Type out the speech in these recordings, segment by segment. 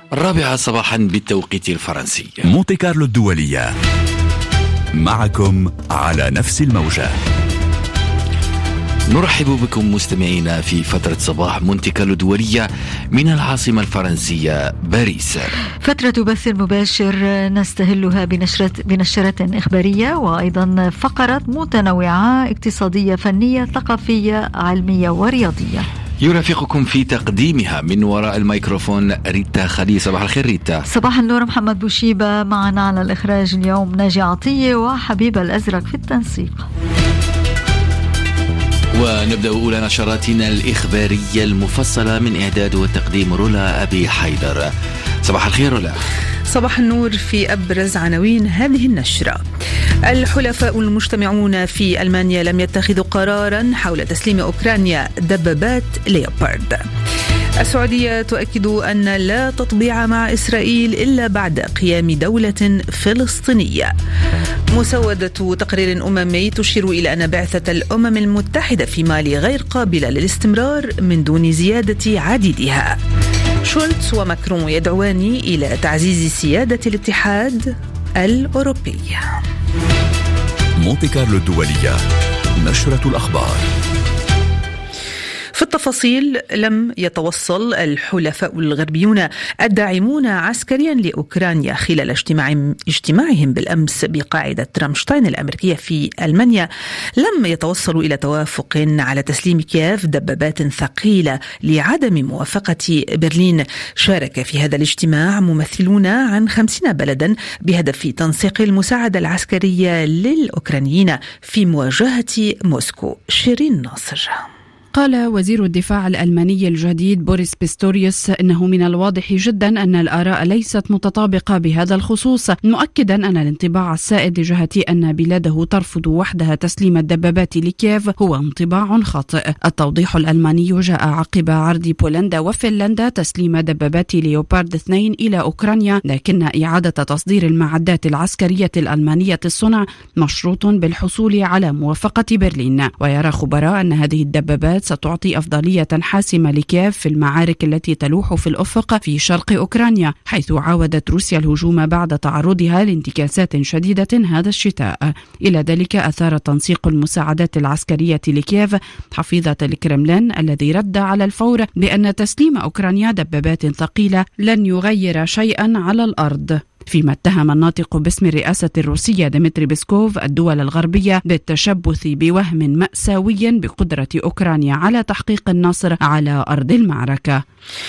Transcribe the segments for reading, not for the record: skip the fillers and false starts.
الرابعة صباحا بالتوقيت الفرنسي. مونتي كارلو الدولية معكم على نفس الموجة. نرحب بكم مستمعينا في فترة صباح مونتي كارلو الدولية من العاصمة الفرنسية باريس. فترة بث مباشر نستهلها بنشرات إخبارية وأيضا فقرات متنوعة اقتصادية فنية ثقافية علمية ورياضية. يرافقكم في تقديمها من وراء الميكروفون ريتا خليل. صباح الخير ريتا. صباح النور محمد بوشيبة. معنا على الإخراج اليوم ناجي عطية وحبيب الأزرق في التنسيق. ونبدأ أولى نشراتنا الإخبارية المفصلة من إعداد وتقديم رولا أبي حيدر. صباح الخير رولا. صباح النور. في أبرز عناوين هذه النشرة: الحلفاء المجتمعون في ألمانيا لم يتخذوا قرارا حول تسليم أوكرانيا دبابات ليوبارد. السعودية تؤكد أن لا تطبيع مع إسرائيل إلا بعد قيام دولة فلسطينية. مسودة تقرير أممي تشير إلى أن بعثة الأمم المتحدة في مالي غير قابلة للاستمرار من دون زيادة عديدها. شولتز وماكرون يدعوان إلى تعزيز سيادة الاتحاد الأوروبي. مونتي كارلو الدولية نشرة الأخبار. في التفاصيل: لم يتوصل الحلفاء الغربيون الداعمون عسكريا لأوكرانيا خلال اجتماعهم بالأمس بقاعدة رامشتاين الأمريكية في ألمانيا، لم يتوصلوا إلى توافق على تسليم كييف دبابات ثقيلة لعدم موافقة برلين. شارك في هذا الاجتماع ممثلون عن 50 بلدا بهدف تنسيق المساعدة العسكرية للأوكرانيين في مواجهة موسكو. شيرين ناصر. قال وزير الدفاع الألماني الجديد بوريس بيستوريوس إنه من الواضح جدا أن الآراء ليست متطابقة بهذا الخصوص، مؤكدا أن الانطباع السائد لجهة أن بلاده ترفض وحدها تسليم الدبابات لكييف هو انطباع خاطئ. التوضيح الألماني جاء عقب عرض بولندا وفنلندا تسليم دبابات ليوبارد 2 إلى أوكرانيا، لكن إعادة تصدير المعدات العسكرية الألمانية الصنع مشروط بالحصول على موافقة برلين. ويرى خبراء أن هذه الدبابات ستعطي أفضلية حاسمة لكييف في المعارك التي تلوح في الأفق في شرق أوكرانيا، حيث عاودت روسيا الهجوم بعد تعرضها لانتكاسات شديدة هذا الشتاء. إلى ذلك أثار تنسيق المساعدات العسكرية لكييف حفيظة الكرملين الذي رد على الفور بأن تسليم أوكرانيا دبابات ثقيلة لن يغير شيئا على الأرض، فيما اتهم الناطق باسم الرئاسة الروسية ديمتري بيسكوف الدول الغربية بالتشبث بوهم مأساوي بقدرة أوكرانيا على تحقيق النصر على أرض المعركة.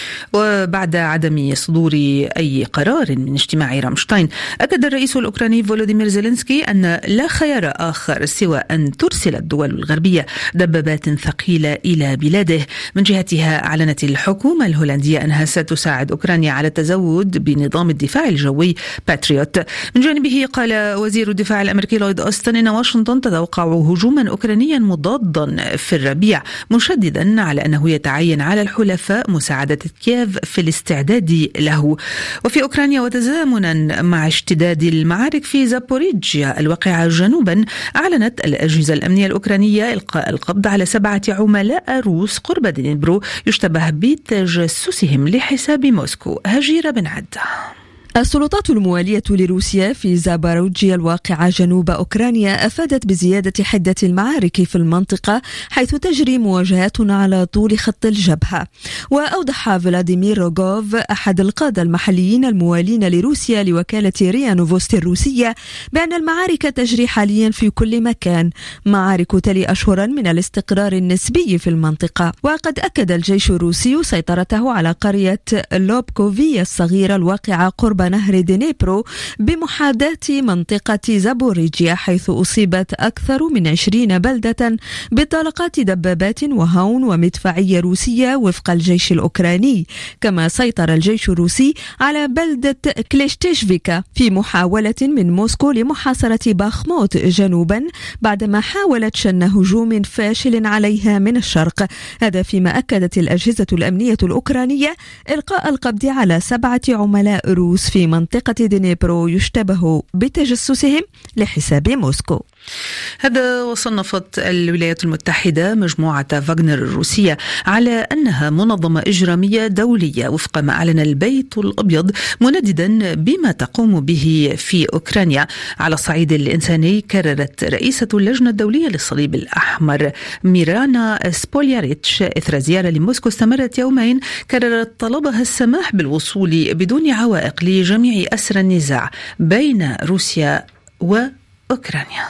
وبعد عدم صدور أي قرار من اجتماع رامشتاين، أكد الرئيس الأوكراني فولوديمير زيلينسكي أن لا خيار آخر سوى أن ترسل الدول الغربية دبابات ثقيلة إلى بلاده. من جهتها أعلنت الحكومة الهولندية أنها ستساعد أوكرانيا على التزود بنظام الدفاع الجوي باتريوت. من جانبه قال وزير الدفاع الأمريكي لويد أوستن إن واشنطن تتوقع هجوما أوكرانيا مضادا في الربيع، مشددا على أنه يتعين على الحلفاء مساعدة كييف في الاستعداد له. وفي أوكرانيا وتزامنا مع اشتداد المعارك في زابوريجيا الواقعة جنوبا، أعلنت الأجهزة الأمنية الأوكرانية إلقاء القبض على 7 عملاء روس قرب دنيبرو يشتبه بتجسسهم لحساب موسكو. هجيرة بن عدة. السلطات الموالية لروسيا في زاباروجيا الواقعة جنوب أوكرانيا أفادت بزيادة حدة المعارك في المنطقة، حيث تجري مواجهات على طول خط الجبهة. وأوضح فلاديمير روغوف أحد القادة المحليين الموالين لروسيا لوكالة ريا نوفوستي الروسية بأن المعارك تجري حاليا في كل مكان، معارك تلي أشهرا من الاستقرار النسبي في المنطقة. وقد أكد الجيش الروسي سيطرته على قرية لوبكوفيا الصغيرة الواقعة قرب نهر دنيبرو بمحاذاة منطقة زابوريجيا، حيث أصيبت أكثر من 20 بلدة بطلقات دبابات وهون ومدفعية روسية وفق الجيش الأوكراني. كما سيطر الجيش الروسي على بلدة كليشتيشفيكا في محاولة من موسكو لمحاصرة باخموت جنوبا، بعدما حاولت شن هجوم فاشل عليها من الشرق. هذا فيما أكدت الأجهزة الأمنية الأوكرانية إلقاء القبض على 7 عملاء روس التجسس في منطقة دنيبرو يشتبه بتجسسهم لحساب موسكو. هذا وصنفت الولايات المتحدة مجموعة فاغنر الروسية على أنها منظمة إجرامية دولية وفق ما أعلن البيت الأبيض، منددا بما تقوم به في أوكرانيا. على الصعيد الإنساني كررت رئيسة اللجنة الدولية للصليب الأحمر ميرانا سبولياريتش إثر زيارة لموسكو استمرت يومين، كررت طلبها السماح بالوصول بدون عوائق لجميع أسرى النزاع بين روسيا وأوكرانيا.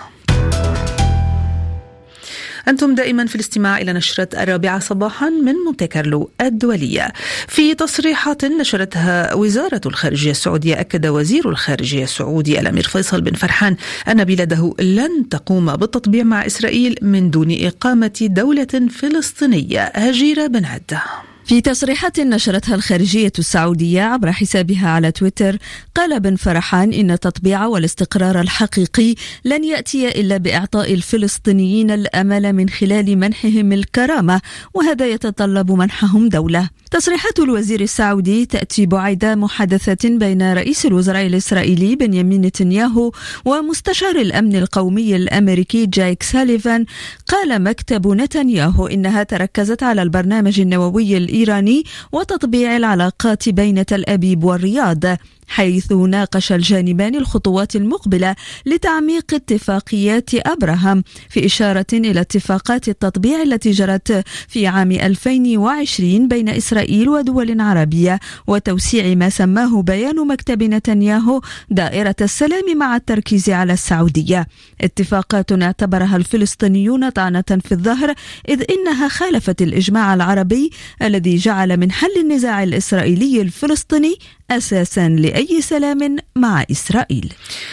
أنتم دائما في الاستماع إلى نشرة 4 صباحا من مونتي كارلو الدولية. في تصريحات نشرتها وزارة الخارجية السعودية، أكد وزير الخارجية السعودي الأمير فيصل بن فرحان أن بلاده لن تقوم بالتطبيع مع إسرائيل من دون إقامة دولة فلسطينية. هجيرة بن عدة. في تصريحات نشرتها الخارجية السعودية عبر حسابها على تويتر، قال بن فرحان إن التطبيع والاستقرار الحقيقي لن يأتي إلا بإعطاء الفلسطينيين الأمل من خلال منحهم الكرامة، وهذا يتطلب منحهم دولة. تصريحات الوزير السعودي تأتي بعد محادثة بين رئيس الوزراء الإسرائيلي بنيامين نتنياهو ومستشار الأمن القومي الأمريكي جايك ساليفان. قال مكتب نتنياهو إنها تركزت على البرنامج النووي الإيراني وتطبيع العلاقات بين تل أبيب والرياض، حيث ناقش الجانبان الخطوات المقبلة لتعميق اتفاقيات أبراهام، في إشارة إلى اتفاقات التطبيع التي جرت في عام 2020 بين إسرائيل ودول عربية، وتوسيع ما سماه بيان مكتب نتنياهو دائرة السلام مع التركيز على السعودية. اتفاقات اعتبرها الفلسطينيون طعنة في الظهر، إذ إنها خالفت الإجماع العربي الذي جعل من حل النزاع الإسرائيلي الفلسطيني أساسا لأي سلام مع إسرائيل.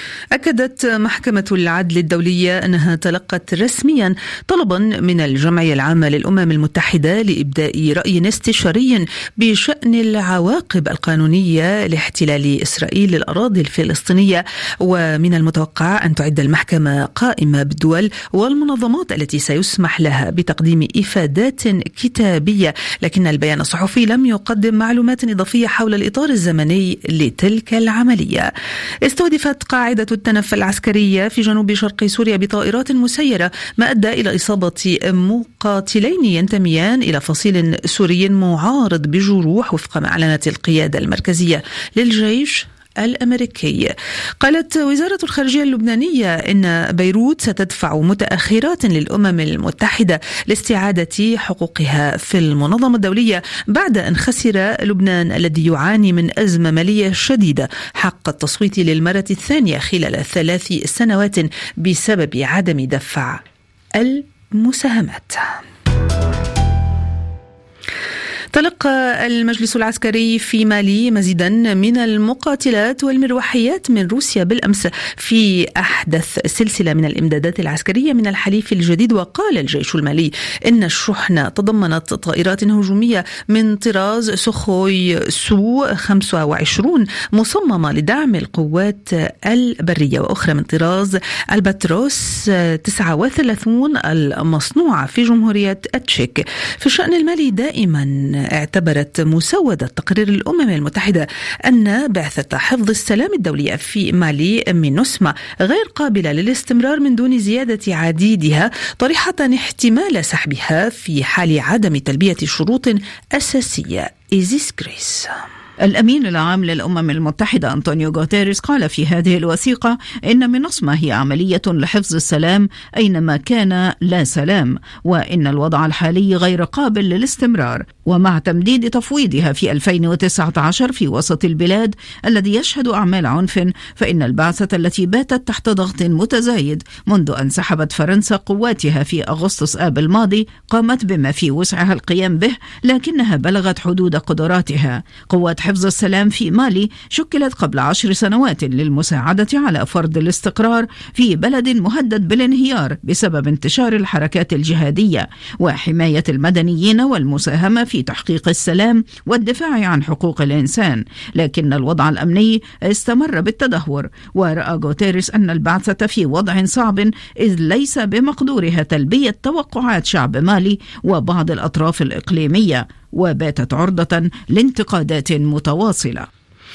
أكدت محكمة العدل الدولية أنها تلقت رسميا طلبا من الجمعية العامة للأمم المتحدة لإبداء رأي استشاري بشأن العواقب القانونية لاحتلال إسرائيل للأراضي الفلسطينية، ومن المتوقع أن تعد المحكمة قائمة بالدول والمنظمات التي سيسمح لها بتقديم إفادات كتابية، لكن البيان الصحفي لم يقدم معلومات إضافية حول الإطار الزمني لتلك العملية. استهدفت قاعدة التنف العسكرية في جنوب شرق سوريا بطائرات مسيرة، ما أدى إلى إصابة مقاتلين ينتميان إلى فصيل سوري معارض بجروح، وفق ما أعلنت القيادة المركزية للجيش الأمريكي. قالت وزارة الخارجية اللبنانية إن بيروت ستدفع متأخرات للأمم المتحدة لاستعادة حقوقها في المنظمة الدولية بعد أن خسر لبنان الذي يعاني من أزمة مالية شديدة حق التصويت للمرة الثانية خلال 3 سنوات بسبب عدم دفع المساهمات. تلقى المجلس العسكري في مالي مزيدا من المقاتلات والمروحيات من روسيا بالأمس في أحدث سلسلة من الإمدادات العسكرية من الحليف الجديد. وقال الجيش المالي إن الشحنة تضمنت طائرات هجومية من طراز سخوي سو 25 مصممة لدعم القوات البرية، وأخرى من طراز الباتروس 39 المصنوعة في جمهورية التشيك. في الشأن المالي دائما اعتبرت مسودة تقرير الأمم المتحدة أن بعثة حفظ السلام الدولية في مالي مينوسما غير قابلة للاستمرار من دون زيادة عديدها، طريحة احتمال سحبها في حال عدم تلبية شروط أساسية. إيزيس غريس. الأمين العام للأمم المتحدة أنطونيو غوتيريس قال في هذه الوثيقة إن مينوسما هي عملية لحفظ السلام أينما كان لا سلام، وإن الوضع الحالي غير قابل للاستمرار، ومع تمديد تفويضها في 2019 في وسط البلاد الذي يشهد أعمال عنف، فإن البعثة التي باتت تحت ضغط متزايد منذ أن سحبت فرنسا قواتها في أغسطس آب الماضي قامت بما في وسعها القيام به، لكنها بلغت حدود قدراتها. قوات حفظ السلام في مالي شكلت قبل 10 سنوات للمساعدة على فرض الاستقرار في بلد مهدد بالانهيار بسبب انتشار الحركات الجهادية وحماية المدنيين والمساهمة في تحقيق السلام والدفاع عن حقوق الإنسان، لكن الوضع الأمني استمر بالتدهور. ورأى غوتيريس أن البعثة في وضع صعب إذ ليس بمقدورها تلبية توقعات شعب مالي وبعض الأطراف الإقليمية، وباتت عرضة لانتقادات متواصلة.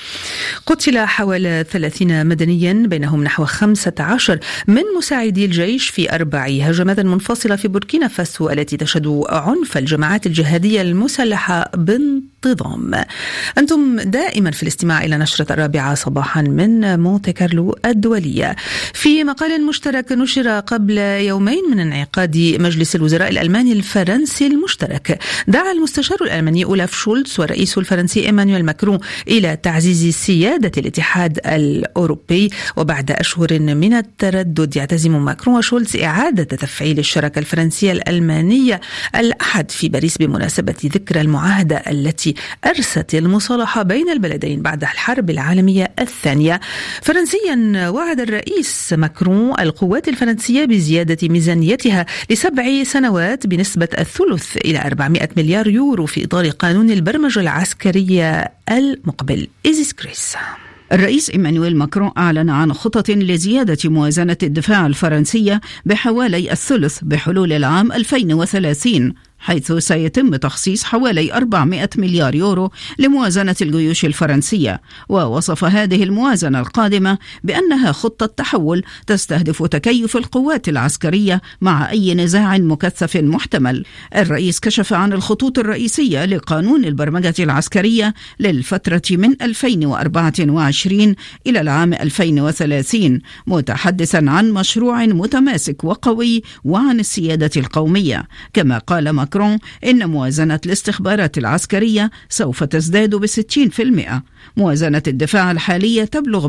قتل حوالي 30 مدنيا بينهم نحو 15 من مساعدي الجيش في 4 هجمات منفصلة في بوركينا فاسو التي تشهد عنف الجماعات الجهادية المسلحة بانتظام. أنتم دائما في الاستماع إلى نشرة 4 صباحا من مونتي كارلو الدولية. في مقال مشترك نشر قبل يومين من انعقاد مجلس الوزراء الألماني الفرنسي المشترك، دعا المستشار الألماني أولاف شولتز والرئيس الفرنسي إيمانويل ماكرون إلى تعزيز سيادة الاتحاد الأوروبي. وبعد أشهر من التردد يعتزم ماكرون وشولتز إعادة تفعيل الشراكة الفرنسية الألمانية الأحد في باريس بمناسبة ذكرى المعاهدة التي أرست المصالحة بين البلدين بعد الحرب العالمية الثانية. فرنسيا وعد الرئيس ماكرون القوات الفرنسية بزيادة ميزانيتها ل7 سنوات بنسبة 1/3 إلى 400 مليار يورو في إطار قانون البرمجة العسكرية المقبل. إيزيس كريس. الرئيس إيمانويل ماكرون أعلن عن خطط لزيادة موازنة الدفاع الفرنسية بحوالي 1/3 بحلول العام 2030، حيث سيتم تخصيص حوالي 400 مليار يورو لموازنة الجيوش الفرنسية. ووصف هذه الموازنة القادمة بأنها خطة تحول تستهدف تكيف القوات العسكرية مع أي نزاع مكثف محتمل. الرئيس كشف عن الخطوط الرئيسية لقانون البرمجة العسكرية للفترة من 2024 إلى العام 2030، متحدثا عن مشروع متماسك وقوي وعن السيادة القومية. كما قال ماكرون إن موازنة الاستخبارات العسكرية سوف تزداد ب60%. موازنة الدفاع الحالية تبلغ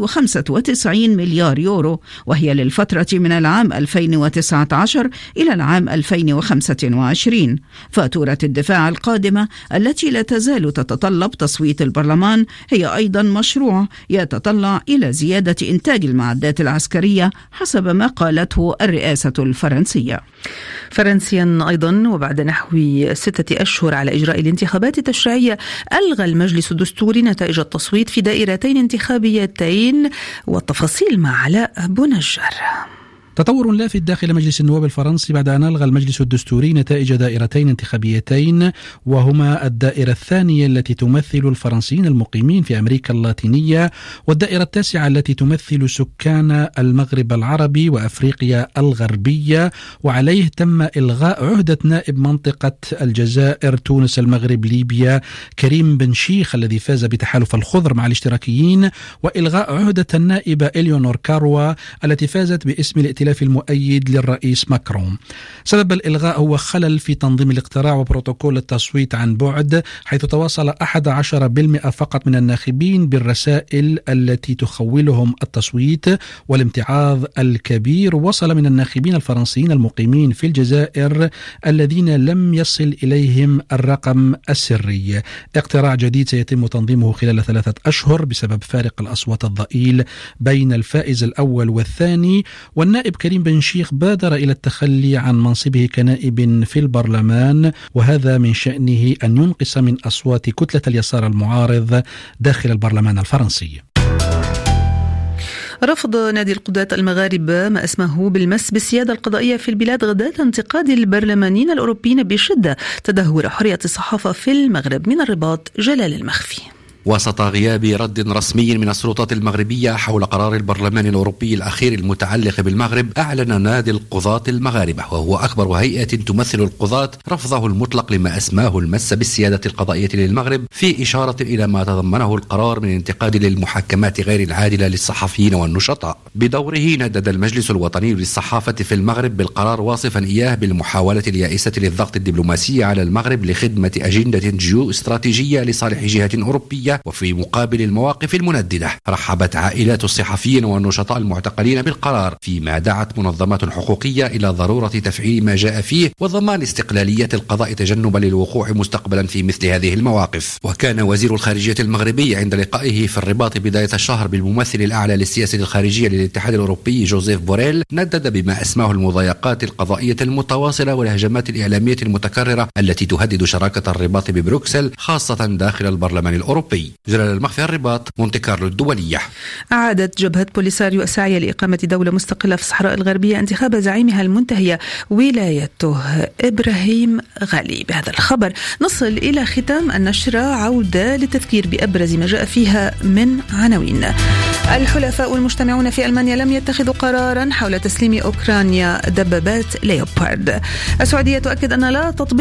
295 مليار يورو، وهي للفترة من العام 2019 إلى العام 2025. فاتورة الدفاع القادمة التي لا تزال تتطلب تصويت البرلمان هي أيضا مشروع يتطلع إلى زيادة إنتاج المعدات العسكرية حسب ما قالته الرئاسة الفرنسية. فرنسيا أيضا وبعد نحو 6 أشهر على إجراء الانتخابات التشريعية ألغى المجلس الدستوري نتائج التصويت في دائرتين انتخابيتين. والتفاصيل مع علاء بونجر. تطور لافت داخل مجلس النواب الفرنسي بعد أن ألغى المجلس الدستوري نتائج دائرتين انتخابيتين، وهما الدائرة الثانية التي تمثل الفرنسيين المقيمين في أمريكا اللاتينية، والدائرة التاسعة التي تمثل سكان المغرب العربي وأفريقيا الغربية. وعليه تم إلغاء عهدة نائب منطقة الجزائر تونس المغرب ليبيا كريم بن شيخ الذي فاز بتحالف الخضر مع الاشتراكيين، وإلغاء عهدة النائبة إليونور كاروا التي فازت باسم الائتلاف المؤيد للرئيس ماكرون. سبب الإلغاء هو خلل في تنظيم الاقتراع وبروتوكول التصويت عن بعد، حيث تواصل 11% فقط من الناخبين بالرسائل التي تخولهم التصويت. والامتعاض الكبير وصل من الناخبين الفرنسيين المقيمين في الجزائر الذين لم يصل إليهم الرقم السري. اقتراع جديد سيتم تنظيمه خلال 3 أشهر بسبب فارق الأصوات الضئيل بين الفائز الأول والثاني. والنائب كريم بن شيخ بادر إلى التخلي عن منصبه كنائب في البرلمان، وهذا من شأنه أن ينقص من أصوات كتلة اليسار المعارض داخل البرلمان الفرنسي. رفض نادي القضاة المغاربة ما اسمه بالمس بالسيادة القضائية في البلاد غداة انتقاد البرلمانيين الأوروبيين بشدة تدهور حرية الصحافة في المغرب. من الرباط جلال المخفي. وسط غياب رد رسمي من السلطات المغربية حول قرار البرلمان الأوروبي الأخير المتعلق بالمغرب، أعلن نادي القضاة المغاربة وهو أكبر هيئة تمثل القضاة رفضه المطلق لما أسماه المس بالسيادة القضائية للمغرب، في إشارة إلى ما تضمنه القرار من انتقاد للمحاكمات غير العادلة للصحفيين والنشطاء. بدوره ندد المجلس الوطني للصحافة في المغرب بالقرار، واصفا إياه بالمحاولة اليائسة للضغط الدبلوماسي على المغرب لخدمة أجندة جيو استراتيجية لصالح جهة أوروبية. وفي مقابل المواقف المنددة، رحبت عائلات الصحفيين والنشطاء المعتقلين بالقرار، فيما دعت منظمات حقوقية إلى ضرورة تفعيل ما جاء فيه وضمان استقلالية القضاء تجنبا للوقوع مستقبلا في مثل هذه المواقف. وكان وزير الخارجية المغربي عند لقائه في الرباط بداية الشهر بالممثل الأعلى للسياسة الخارجية للاتحاد الأوروبي جوزيف بوريل، ندد بما أسماه المضايقات القضائية المتواصلة والهجمات الإعلامية المتكررة التي تهدد شراكة الرباط ببروكسل، خاصة داخل البرلمان الأوروبي. الأوروبي. جلال المخفي، الرباط، مونتي كارلو الدولية. أعادت جبهة بوليساريو السعي لإقامة دولة مستقلة في الصحراء الغربية انتخاب زعيمها المنتهية ولايته إبراهيم غالي. بهذا الخبر نصل إلى ختام النشرة، عودة للتذكير بأبرز ما جاء فيها من عناوين. الحلفاء المجتمعون في ألمانيا لم يتخذوا قرارا حول تسليم أوكرانيا دبابات ليوبارد. السعودية تؤكد أن لا تطبيق